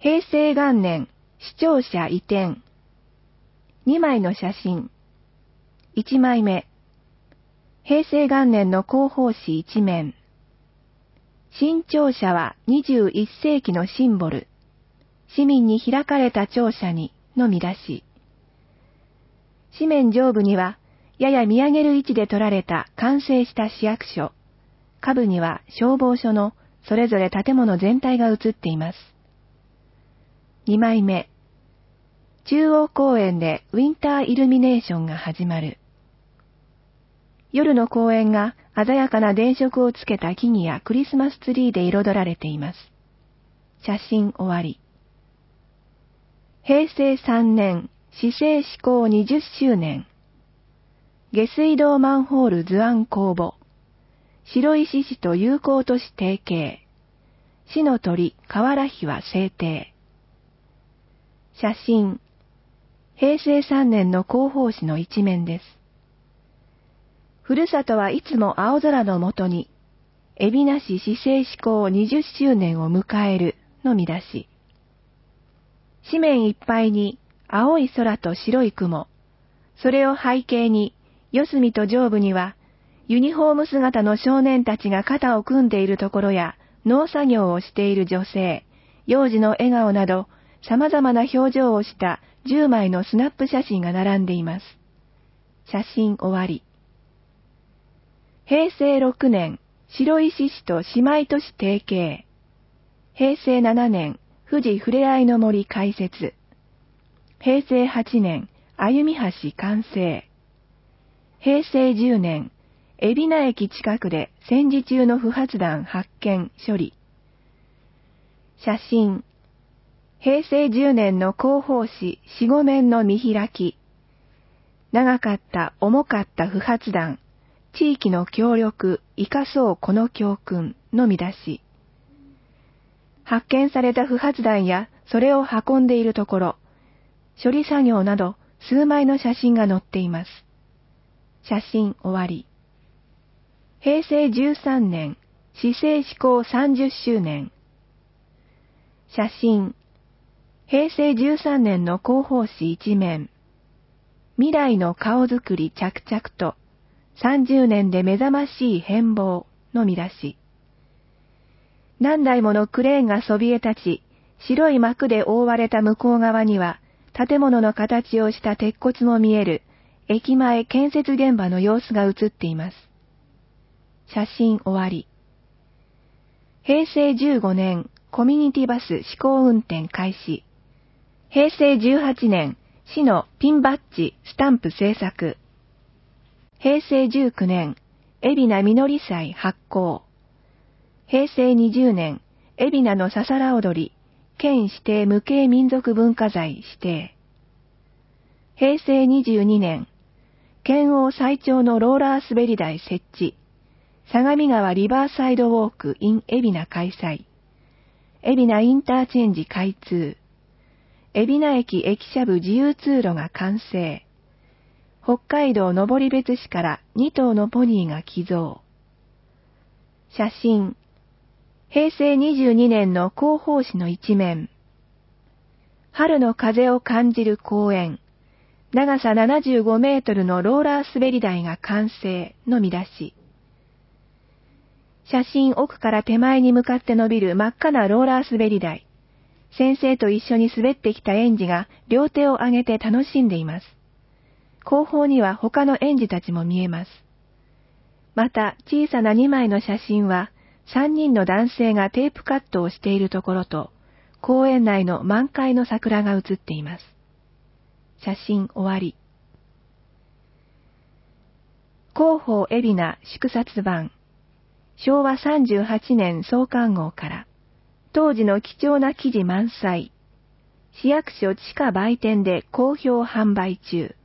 平成元年、市庁舎移転。2枚の写真。1枚目。平成元年の広報誌一面。新庁舎は21世紀のシンボル。市民に開かれた庁舎に、の見出し。紙面上部には、やや見上げる位置で撮られた完成した市役所。下部には消防署のそれぞれ建物全体が写っています。2枚目。中央公園でウィンターイルミネーションが始まる。夜の公園が鮮やかな電飾をつけた木々やクリスマスツリーで彩られています。写真終わり。平成3年、市政施行20周年。下水道マンホール図案公募。白石市と友好都市提携。市の鳥、河原碑は制定。写真。平成3年の広報誌の一面です。ふるさとはいつも青空のもとに、海老名市市政施行20周年を迎えるの見出し。紙面いっぱいに青い空と白い雲、それを背景に四隅と上部にはユニフォーム姿の少年たちが肩を組んでいるところや農作業をしている女性、幼児の笑顔など様々な表情をした10枚のスナップ写真が並んでいます。写真終わり。平成6年、白石市と姉妹都市提携。平成7年、富士ふれあいの森開設。平成8年、歩み橋完成。平成10年、海老名駅近くで戦時中の不発弾発見処理。写真。平成10年の広報誌4、5面の見開き。長かった重かった不発弾。地域の協力生かそうこの教訓の見出し。発見された不発弾やそれを運んでいるところ、処理作業など数枚の写真が載っています。写真終わり。平成13年、市政施行30周年。写真。平成13年の広報誌一面。未来の顔づくり着々と、30年で目覚ましい変貌の見出し。何台ものクレーンがそびえ立ち、白い幕で覆われた向こう側には、建物の形をした鉄骨も見える、駅前建設現場の様子が写っています。写真終わり。平成15年、コミュニティバス試行運転開始。平成18年、市のピンバッジスタンプ制作。平成19年、海老名みのり祭発行。平成20年、海老名のささら踊り、県指定無形民族文化財指定。平成22年、県央最長のローラー滑り台設置。相模川リバーサイドウォーク in 海老名開催。海老名インターチェンジ開通。海老名駅駅舎部自由通路が完成。北海道登別市から2頭のポニーが寄贈。写真。平成22年の広報誌の一面。春の風を感じる公園。長さ75メートルのローラー滑り台が完成の見出し。写真奥から手前に向かって伸びる真っ赤なローラー滑り台。先生と一緒に滑ってきた園児が両手を上げて楽しんでいます。後方には他の園児たちも見えます。また小さな2枚の写真は3人の男性がテープカットをしているところと公園内の満開の桜が写っています。写真終わり。広報海老名祝冊版。昭和38年創刊号から。当時の貴重な記事満載。市役所地下売店で好評販売中。